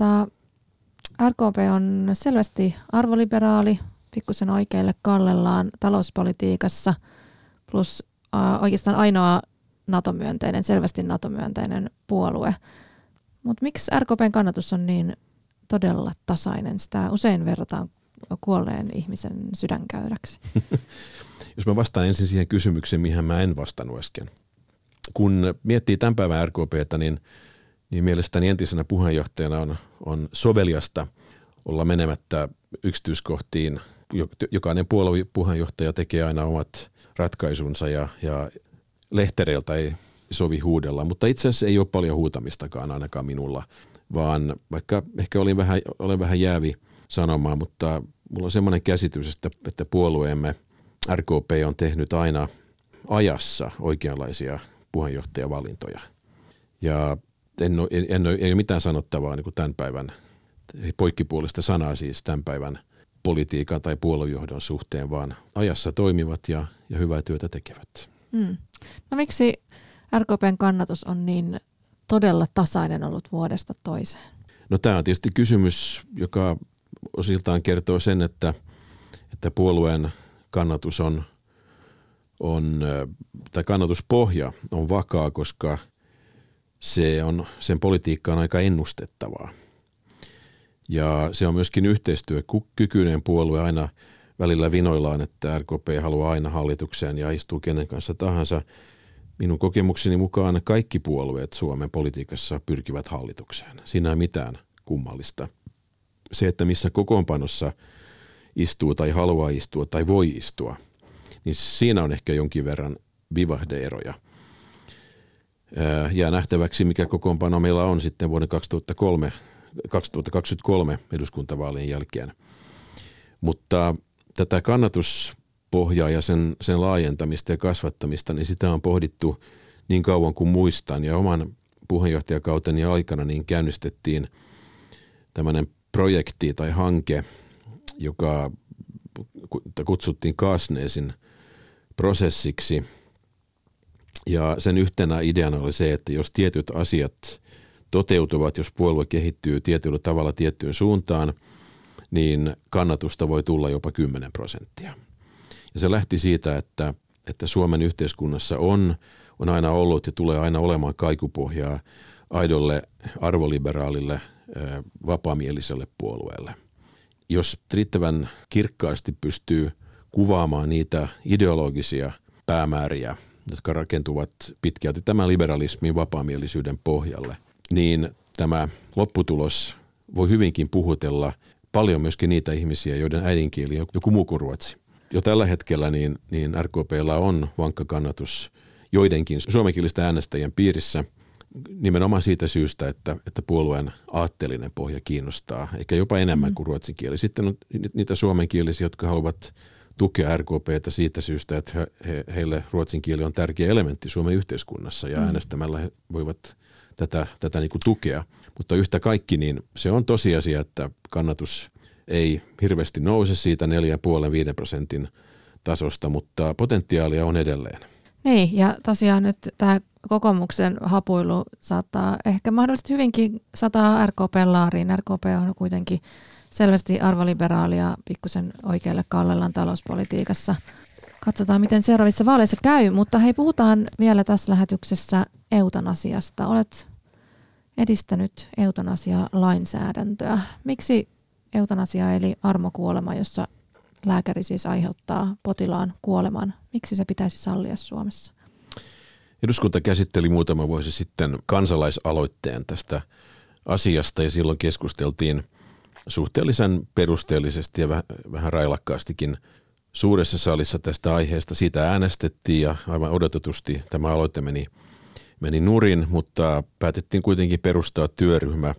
RKP on selvästi arvoliberaali, pikkusen oikealle kallellaan talouspolitiikassa, plus oikeastaan ainoa NATO-myönteinen, selvästi NATO-myönteinen puolue. Mutta miksi RKPn kannatus on niin todella tasainen? Sitä usein verrataan kuolleen ihmisen sydänkäyräksi. Jos mä vastaan ensin siihen kysymykseen, mihin mä en vastannut äsken. Kun miettii tämän päivän RKPtä, niin mielestäni entisenä puheenjohtajana on soveliasta olla menemättä yksityiskohtiin. Jokainen puolueen puheenjohtaja tekee aina omat ratkaisunsa ja lehtereiltä ei sovi huudella, mutta itse asiassa ei ole paljon huutamistakaan ainakaan minulla, vaan vaikka ehkä olen vähän jäävi sanomaan, mutta mulla on semmoinen käsitys, että puolueemme RKP on tehnyt aina ajassa oikeanlaisia puheenjohtajavalintoja. Ja ei ole mitään sanottavaa niin kuin tämän päivän, poikkipuolista sanaa siis tämän päivän politiikan tai puoluejohdon suhteen, vaan ajassa toimivat ja hyvää työtä tekevät. No miksi RKPn kannatus on niin todella tasainen ollut vuodesta toiseen? No tämä on tietysti kysymys, joka osiltaan kertoo sen, että puolueen kannatus tai kannatuspohja on vakaa, koska sen politiikka on aika ennustettavaa. Ja se on myöskin yhteistyökykyinen puolue aina välillä vinoillaan, että RKP haluaa aina hallitukseen ja istuu kenen kanssa tahansa. Minun kokemukseni mukaan kaikki puolueet Suomen politiikassa pyrkivät hallitukseen. Siinä ei mitään kummallista. Se, että missä kokoonpanossa istuu tai haluaa istua tai voi istua, niin siinä on ehkä jonkin verran vivahde-eroja. Jää nähtäväksi, mikä kokoonpano meillä on sitten vuoden 2023 eduskuntavaalien jälkeen. Mutta tätä kannatuspohjaa ja sen laajentamista ja kasvattamista, niin sitä on pohdittu niin kauan kuin muistan. Ja oman puheenjohtajakauteni aikana niin käynnistettiin tämmöinen projekti tai hanke, joka kutsuttiin Kasneesin prosessiksi. Ja sen yhtenä ideana oli se, että jos tietyt asiat toteutuvat, jos puolue kehittyy tietyllä tavalla tiettyyn suuntaan, niin kannatusta voi tulla jopa 10%. Ja se lähti siitä, että Suomen yhteiskunnassa on aina ollut ja tulee aina olemaan kaikupohjaa aidolle arvoliberaalille vapaamieliselle puolueelle. Jos riittävän kirkkaasti pystyy kuvaamaan niitä ideologisia päämääriä, jotka rakentuvat pitkälti tämän liberalismin vapaamielisyyden pohjalle, niin tämä lopputulos voi hyvinkin puhutella paljon myöskin niitä ihmisiä, joiden äidinkieli on joku muu kuin ruotsi. Jo tällä hetkellä niin RKP:llä on vankka kannatus joidenkin suomenkielisten äänestäjien piirissä nimenomaan siitä syystä, että puolueen aatteellinen pohja kiinnostaa, eikä jopa enemmän kuin ruotsin kieli. Sitten on niitä suomenkielisiä, jotka haluavat tukea RKP:tä siitä syystä, että heille ruotsin kieli on tärkeä elementti Suomen yhteiskunnassa ja äänestämällä he voivat tätä niin kuin tukea. Mutta yhtä kaikki, niin se on tosiasia, että kannatus ei hirveästi nouse siitä 4,5-5% tasosta, mutta potentiaalia on edelleen. Niin, ja tosiaan nyt tämä kokoomuksen hapuilu saattaa ehkä mahdollisesti hyvinkin sataa RKP:n laariin. RKP on kuitenkin selvästi arvoliberaalia pikkusen oikealle kallellaan talouspolitiikassa. Katsotaan, miten seuraavissa vaaleissa käy, mutta hei, puhutaan vielä tässä lähetyksessä eutanasiasta. Olet edistänyt eutanasia-lainsäädäntöä. Miksi eutanasia eli armokuolema, jossa lääkäri siis aiheuttaa potilaan kuoleman? Miksi se pitäisi sallia Suomessa? Eduskunta käsitteli muutama vuosi sitten kansalaisaloitteen tästä asiasta ja silloin keskusteltiin suhteellisen perusteellisesti ja vähän railakkaastikin suuressa salissa tästä aiheesta. Siitä äänestettiin ja aivan odotetusti tämä aloite meni nurin, mutta päätettiin kuitenkin perustaa työryhmä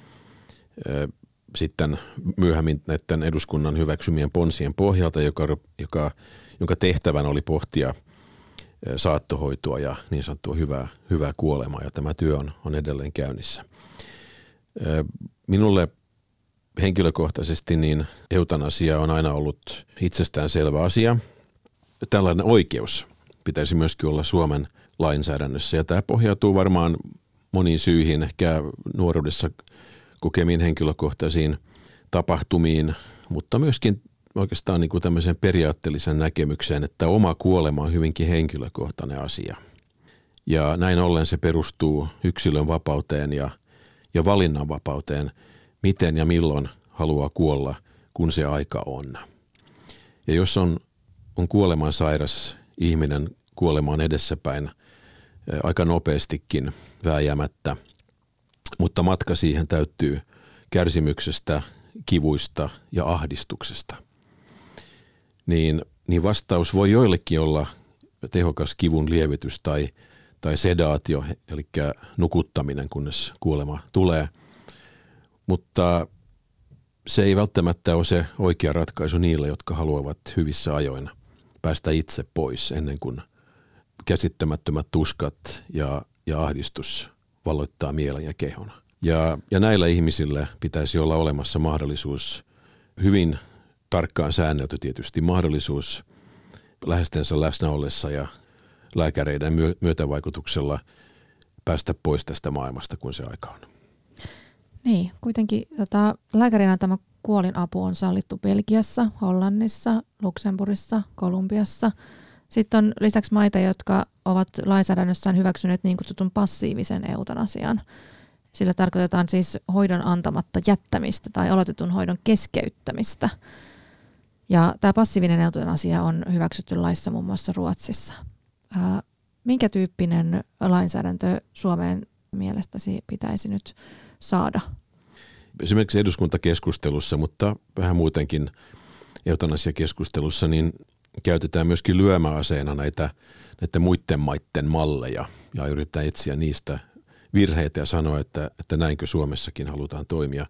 sitten myöhemmin näiden eduskunnan hyväksymien ponsien pohjalta, jonka tehtävänä oli pohtia saattohoitoa ja niin sanottua hyvää kuolemaa, ja tämä työ on edelleen käynnissä. Minulle henkilökohtaisesti niin eutanasia on aina ollut itsestäänselvä asia. Tällainen oikeus pitäisi myöskin olla Suomen lainsäädännössä, ja tämä pohjautuu varmaan moniin syihin, ehkä nuoruudessa kokemiin henkilökohtaisiin tapahtumiin, mutta myöskin oikeastaan niin kuin tämmöiseen periaatteellisen näkemykseen, että oma kuolema on hyvinkin henkilökohtainen asia. Ja näin ollen se perustuu yksilön vapauteen ja valinnanvapauteen, miten ja milloin haluaa kuolla, kun se aika on. Ja jos on kuoleman sairas ihminen, kuolema on edessäpäin aika nopeastikin vääjäämättä, mutta matka siihen täyttyy kärsimyksestä, kivuista ja ahdistuksesta. Niin vastaus voi joillekin olla tehokas kivun lievitys tai sedaatio, eli nukuttaminen, kunnes kuolema tulee. Mutta se ei välttämättä ole se oikea ratkaisu niille, jotka haluavat hyvissä ajoin päästä itse pois ennen kuin käsittämättömät tuskat ja ahdistus valloittaa mielen ja kehon. Ja näillä ihmisillä pitäisi olla olemassa mahdollisuus, hyvin tarkkaan säännelty tietysti, mahdollisuus läheistensä läsnä ollessa ja lääkäreiden myötävaikutuksella päästä pois tästä maailmasta, kun se aika on. Niin, kuitenkin lääkärinä tämä kuolinapu on sallittu Belgiassa, Hollannissa, Luxemburgissa, Kolumbiassa. Sitten on lisäksi maita, jotka ovat lainsäädännössään hyväksyneet niin kutsutun passiivisen eutanasian. Sillä tarkoitetaan siis hoidon antamatta jättämistä tai aloitetun hoidon keskeyttämistä. Ja tämä passiivinen eutanasia on hyväksytty laissa muun muassa Ruotsissa. Minkä tyyppinen lainsäädäntö Suomeen mielestäsi pitäisi nyt saada? Esimerkiksi eduskuntakeskustelussa, mutta vähän muutenkin eutanasiakeskustelussa, niin käytetään myöskin lyömäaseena näitä muiden maiden malleja ja yritetään etsiä niistä virheitä ja sanoa, että näinkö Suomessakin halutaan toimia.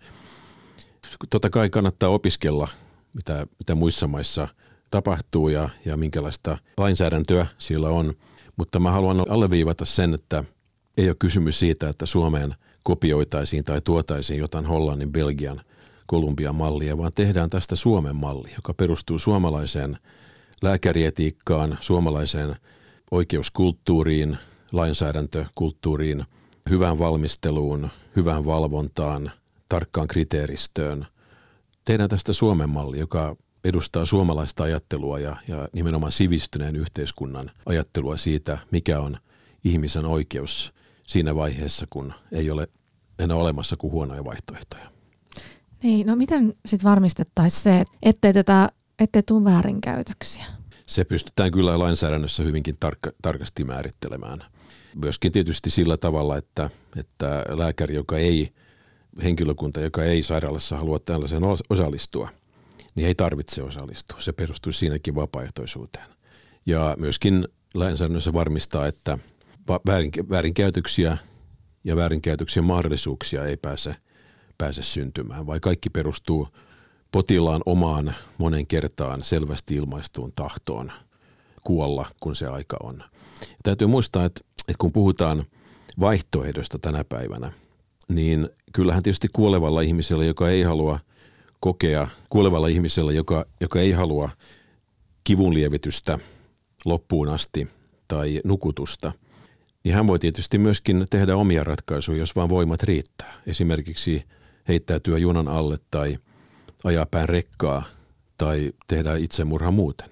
Totta kai kannattaa opiskella, mitä muissa maissa tapahtuu ja minkälaista lainsäädäntöä siellä on, mutta mä haluan alleviivata sen, että ei ole kysymys siitä, että Suomeen kopioitaisiin tai tuotaisiin jotain Hollannin, Belgian, Kolumbian mallia, vaan tehdään tästä Suomen malli, joka perustuu suomalaiseen lääkärietiikkaan, suomalaiseen oikeuskulttuuriin, lainsäädäntökulttuuriin, hyvään valmisteluun, hyvään valvontaan, tarkkaan kriteeristöön. Tehdään tästä Suomen malli, joka edustaa suomalaista ajattelua ja nimenomaan sivistyneen yhteiskunnan ajattelua siitä, mikä on ihmisen oikeus siinä vaiheessa, kun ei ole enää olemassa kuin huonoja vaihtoehtoja. Niin, no miten sitten varmistettaisiin se, ettei tule väärinkäytöksiä? Se pystytään kyllä lainsäädännössä hyvinkin tarkasti määrittelemään. Myöskin tietysti sillä tavalla, että lääkäri, henkilökunta, joka ei sairaalassa halua tällaisen osallistua, niin ei tarvitse osallistua. Se perustuu siinäkin vapaaehtoisuuteen. Ja myöskin lainsäädännössä varmistaa, että väärinkäytöksiä ja väärinkäytöksien mahdollisuuksia ei pääse syntymään, vai kaikki perustuu potilaan omaan monen kertaan selvästi ilmaistuun tahtoon kuolla, kun se aika on. Ja täytyy muistaa, että kun puhutaan vaihtoehdosta tänä päivänä, niin kyllähän tietysti kuolevalla ihmisellä, joka ei halua kokea, kuolevalla ihmisellä, joka ei halua kivunlievitystä loppuun asti tai nukutusta, niin hän voi tietysti myöskin tehdä omia ratkaisuja, jos vaan voimat riittää. Esimerkiksi heittäytyä junan alle tai ajaa päin rekkaa tai tehdä itsemurha muuten.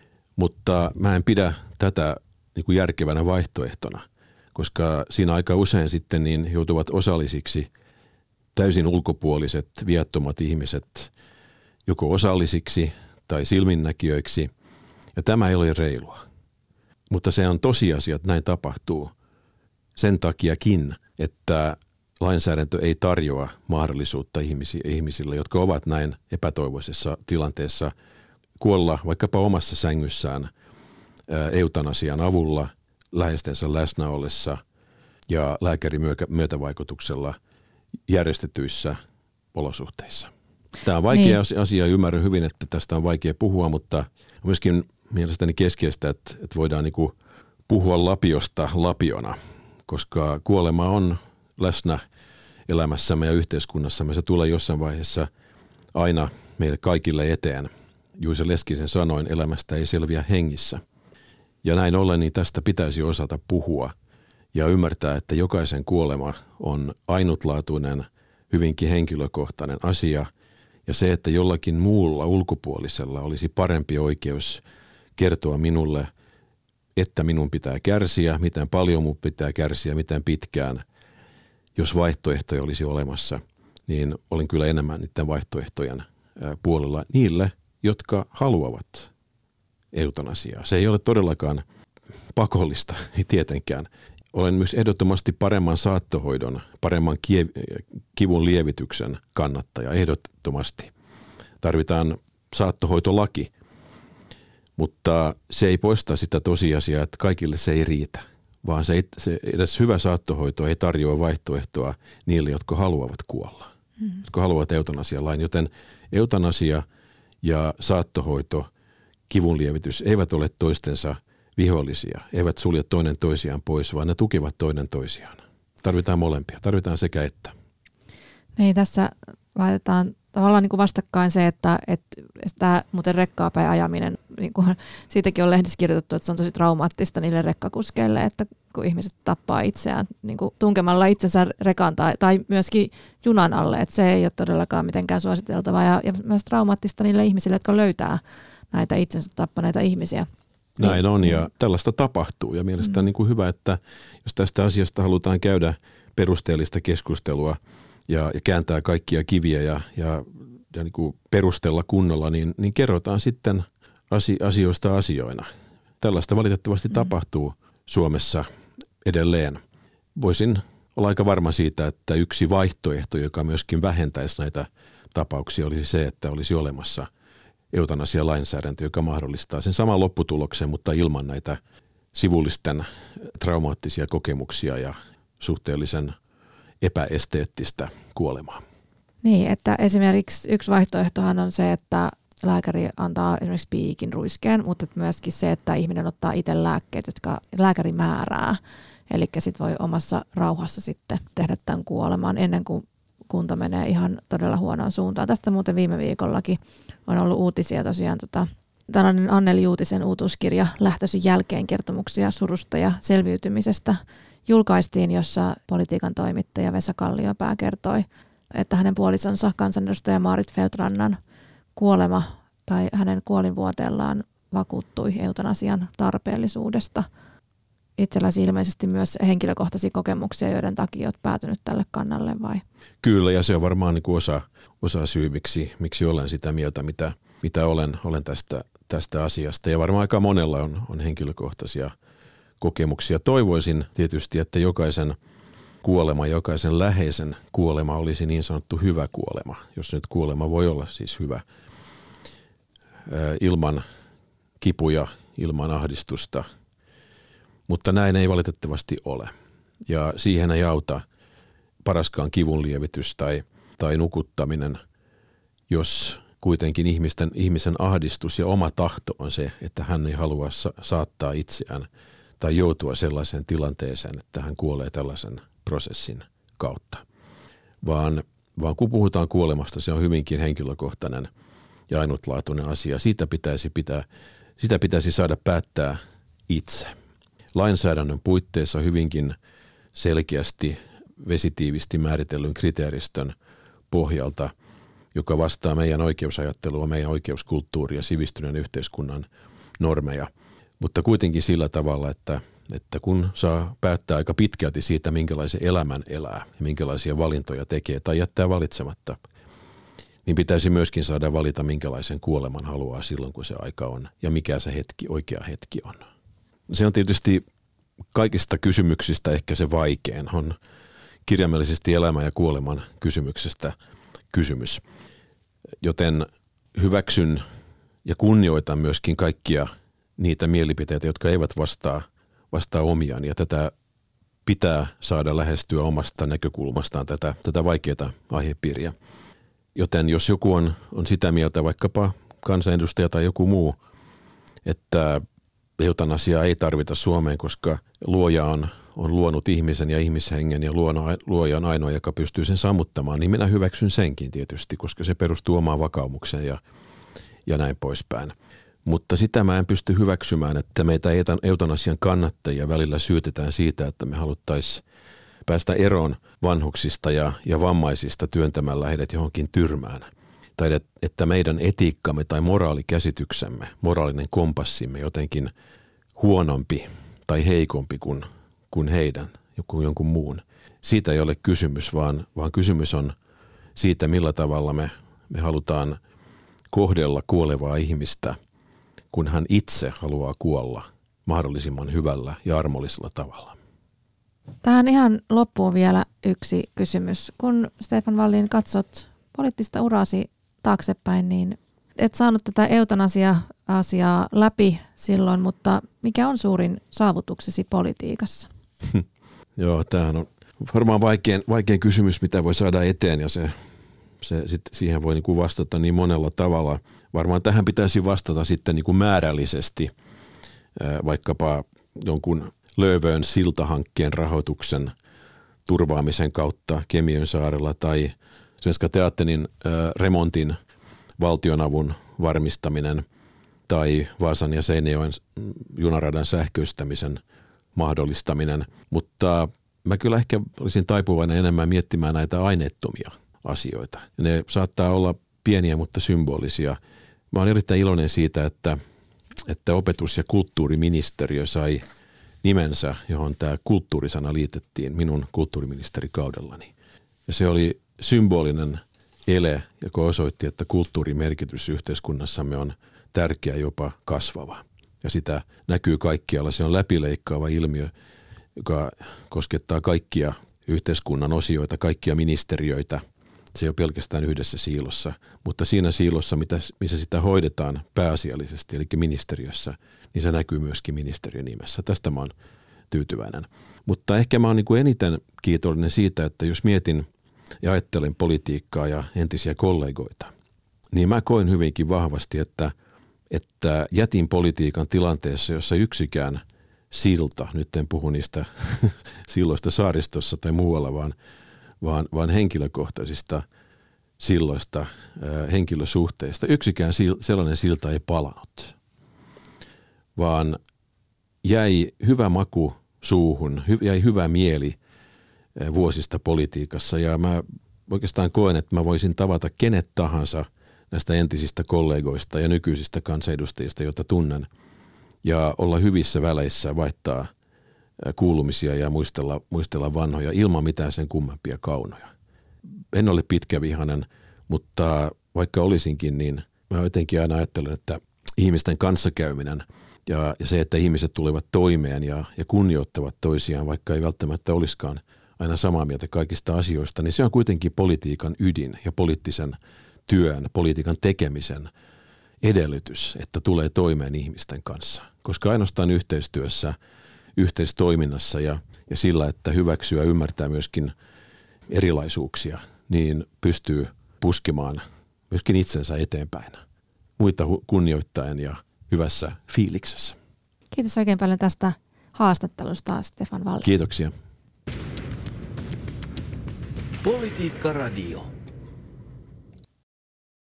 Mutta mä en pidä tätä niin kuin järkevänä vaihtoehtona, koska siinä aika usein sitten niin joutuvat osallisiksi täysin ulkopuoliset, viattomat ihmiset joko osallisiksi tai silminnäkijöiksi, ja tämä ei ole reilua. Mutta se on tosiasia, että näin tapahtuu sen takiakin, että lainsäädäntö ei tarjoa mahdollisuutta ihmisille, jotka ovat näin epätoivoisessa tilanteessa, kuolla vaikkapa omassa sängyssään eutanasian avulla, läheistensä läsnä ollessa ja lääkärin myötävaikutuksella järjestetyissä olosuhteissa. Tämä on vaikea asia, ymmärrän hyvin, että tästä on vaikea puhua, mutta on myöskin mielestäni keskeistä, että voidaan niinku puhua lapiosta lapiona, koska kuolema on läsnä elämässämme ja yhteiskunnassamme. Se tulee jossain vaiheessa aina meille kaikille eteen. Juise Leskisen sanoin, elämästä ei selviä hengissä. Ja näin ollen niin tästä pitäisi osata puhua ja ymmärtää, että jokaisen kuolema on ainutlaatuinen, hyvinkin henkilökohtainen asia. Ja se, että jollakin muulla ulkopuolisella olisi parempi oikeus kertoa minulle, että minun pitää kärsiä, miten paljon minun pitää kärsiä, miten pitkään. Jos vaihtoehtoja olisi olemassa, niin olen kyllä enemmän niiden vaihtoehtojen puolella niille, jotka haluavat eutanasiaa. Se ei ole todellakaan pakollista, ei tietenkään. Olen myös ehdottomasti paremman saattohoidon, paremman kivun lievityksen kannattaja, ehdottomasti. Tarvitaan saattohoitolaki, mutta se ei poista sitä tosiasiaa, että kaikille se ei riitä. vaan se edes hyvä saattohoito ei tarjoa vaihtoehtoa niille, jotka haluavat kuolla, jotka haluavat eutanasialain. Joten eutanasia ja saattohoito, kivunlievitys eivät ole toistensa vihollisia, eivät sulje toinen toisiaan pois, vaan ne tukevat toinen toisiaan. Tarvitaan molempia, tarvitaan sekä että. Niin, tässä laitetaan tavallaan niin kuin vastakkain se, että tämä muuten rekkaa päin ajaminen, niin kuin siitäkin on lehdissä kirjoitettu, että se on tosi traumaattista niille rekkakuskeille, että kun ihmiset tappaa itseään niin kuin tunkemalla itsensä rekaan tai myöskin junan alle, että se ei ole todellakaan mitenkään suositeltavaa ja myös traumaattista niille ihmisille, jotka löytää näitä itsensä tappaneita ihmisiä. Näin on ja tällaista tapahtuu ja mielestäni niin kuin hyvä, että jos tästä asiasta halutaan käydä perusteellista keskustelua ja kääntää kaikkia kiviä ja niin kuin perustella kunnolla, niin kerrotaan sitten asioista asioina. Tällaista valitettavasti tapahtuu Suomessa edelleen. Voisin olla aika varma siitä, että yksi vaihtoehto, joka myöskin vähentäisi näitä tapauksia, olisi se, että olisi olemassa eutanasialainsäädäntö, joka mahdollistaa sen saman lopputuloksen, mutta ilman näitä sivullisten traumaattisia kokemuksia ja suhteellisen epäesteettistä kuolemaa. Niin, että esimerkiksi yksi vaihtoehtohan on se, että lääkäri antaa esimerkiksi piikin ruiskeen, mutta myöskin se, että ihminen ottaa itse lääkkeet, jotka lääkäri määrää. Eli sitten voi omassa rauhassa sitten tehdä tämän kuolemaan ennen kuin kunto menee ihan todella huonoon suuntaan. Tästä muuten viime viikollakin on ollut uutisia tosiaan. Tällainen Anneli Juutisen uutuuskirja Lähtösi jälkeen kertomuksia surusta ja selviytymisestä julkaistiin, jossa politiikan toimittaja Vesa Kalliopää kertoi, että hänen puolisonsa kansanedustaja Maarit Feldt-Rannan kuolema tai hänen kuolinvuoteellaan vakuuttui eutanasian tarpeellisuudesta. Itselläsi ilmeisesti myös henkilökohtaisia kokemuksia, joiden takia olet päätynyt tälle kannalle vai? Kyllä, ja se on varmaan niin kuin osa syy, miksi olen sitä mieltä, mitä olen tästä asiasta. Ja varmaan aika monella on henkilökohtaisia kokemuksia. Toivoisin tietysti, että jokaisen kuolema, jokaisen läheisen kuolema olisi niin sanottu hyvä kuolema, jos nyt kuolema voi olla siis hyvä, ilman kipuja, ilman ahdistusta, mutta näin ei valitettavasti ole. Ja siihen ei auta paraskaan kivunlievitys tai nukuttaminen, jos kuitenkin ihmisen ahdistus ja oma tahto on se, että hän ei halua saattaa itseään tai joutua sellaiseen tilanteeseen, että hän kuolee tällaisen prosessin kautta. Vaan kun puhutaan kuolemasta, se on hyvinkin henkilökohtainen ja ainutlaatuinen asia. Sitä pitäisi saada päättää itse. Lainsäädännön puitteissa hyvinkin selkeästi vesitiivisti määritellyn kriteeristön pohjalta, joka vastaa meidän oikeusajattelua, meidän oikeuskulttuuria, sivistyneen yhteiskunnan normeja. Mutta kuitenkin sillä tavalla, että kun saa päättää aika pitkälti siitä, minkälaisen elämän elää ja minkälaisia valintoja tekee tai jättää valitsematta, niin pitäisi myöskin saada valita, minkälaisen kuoleman haluaa silloin, kun se aika on ja mikä se oikea hetki on. Se on tietysti kaikista kysymyksistä ehkä se vaikein. On kirjaimellisesti elämän ja kuoleman kysymyksestä kysymys. Joten hyväksyn ja kunnioitan myöskin kaikkia niitä mielipiteitä, jotka eivät vastaa omiaan. Ja tätä pitää saada lähestyä omasta näkökulmastaan tätä vaikeaa aihepiiriä. Joten jos joku on sitä mieltä, vaikkapa kansanedustaja tai joku muu, että eutanasiaa ei tarvita Suomeen, koska luoja on luonut ihmisen ja ihmishengen ja luoja on ainoa, joka pystyy sen sammuttamaan, niin minä hyväksyn senkin tietysti, koska se perustuu omaan vakaumukseen ja näin poispäin. Mutta sitä mä en pysty hyväksymään, että meitä eutanasian kannattajia välillä syytetään siitä, että me haluttaisiin päästä eroon vanhuksista ja vammaisista työntämällä heidät johonkin tyrmään. Tai että meidän etiikkamme tai moraalikäsityksemme, moraalinen kompassimme jotenkin huonompi tai heikompi kuin heidän, jonkun muun. Siitä ei ole kysymys, vaan kysymys on siitä, millä tavalla me halutaan kohdella kuolevaa ihmistä, kun hän itse haluaa kuolla mahdollisimman hyvällä ja armollisella tavalla. Tähän ihan loppuun vielä yksi kysymys. Kun Stefan Wallin katsot poliittista uraasi taaksepäin, niin et saanut tätä eutanasia asiaa läpi silloin, mutta mikä on suurin saavutuksesi politiikassa? Joo, tämähän on varmaan vaikein kysymys, mitä voi saada eteen ja siihen voi niin kuin vastata niin monella tavalla. Varmaan tähän pitäisi vastata sitten niin kuin määrällisesti, vaikkapa jonkun Löfven siltahankkeen rahoituksen turvaamisen kautta Kemiönsaarella tai Svenska Teatterin remontin valtionavun varmistaminen tai Vaasan ja Seinäjoen junaradan sähköistämisen mahdollistaminen. Mutta mä kyllä ehkä olisin taipuvainen enemmän miettimään näitä aineettomia asioita. Ne saattaa olla pieniä, mutta symbolisia. Mä oon erittäin iloinen siitä, että opetus- ja kulttuuriministeriö sai nimensä, johon tämä kulttuurisana liitettiin minun kulttuuriministerikaudellani. Ja se oli symbolinen ele, joka osoitti, että kulttuurimerkitys yhteiskunnassamme on tärkeä, jopa kasvava. Ja sitä näkyy kaikkialla. Se on läpileikkaava ilmiö, joka koskettaa kaikkia yhteiskunnan osioita, kaikkia ministeriöitä. Se ei ole pelkästään yhdessä siilossa, mutta siinä siilossa, missä sitä hoidetaan pääasiallisesti, eli ministeriössä, niin se näkyy myöskin ministeriön nimessä. Tästä mä oon tyytyväinen. Mutta ehkä mä oon niin kuin eniten kiitollinen siitä, että jos mietin ja ajattelen politiikkaa ja entisiä kollegoita, niin mä koin hyvinkin vahvasti, että jätin politiikan tilanteessa, jossa yksikään silta, nyt en puhu niistä silloista saaristossa tai muualla, vaan henkilökohtaisista silloista, henkilösuhteista. Yksikään sellainen silta ei palannut, vaan jäi hyvä maku suuhun, jäi hyvä mieli vuosista politiikassa. Ja mä oikeastaan koen, että mä voisin tavata kenet tahansa näistä entisistä kollegoista ja nykyisistä kansanedustajista, joita tunnen, ja olla hyvissä väleissä, vaihtaa kuulumisia ja muistella vanhoja ilman mitään sen kummempia kaunoja. En ole pitkävihainen, mutta vaikka olisinkin, niin mä jotenkin aina ajattelen, että ihmisten kanssakäyminen ja se, että ihmiset tulevat toimeen ja kunnioittavat toisiaan, vaikka ei välttämättä olisikaan aina samaa mieltä kaikista asioista, niin se on kuitenkin politiikan ydin ja poliittisen työn, politiikan tekemisen edellytys, että tulee toimeen ihmisten kanssa. Koska ainoastaan yhteistyössä, yhteistoiminnassa ja sillä, että hyväksyy ja ymmärtää myöskin erilaisuuksia, niin pystyy puskemaan myöskin itsensä eteenpäin, muita kunnioittaen ja hyvässä fiiliksessä. Kiitos oikein paljon tästä haastattelusta, Stefan Wallin. Kiitoksia. Politiikka Radio.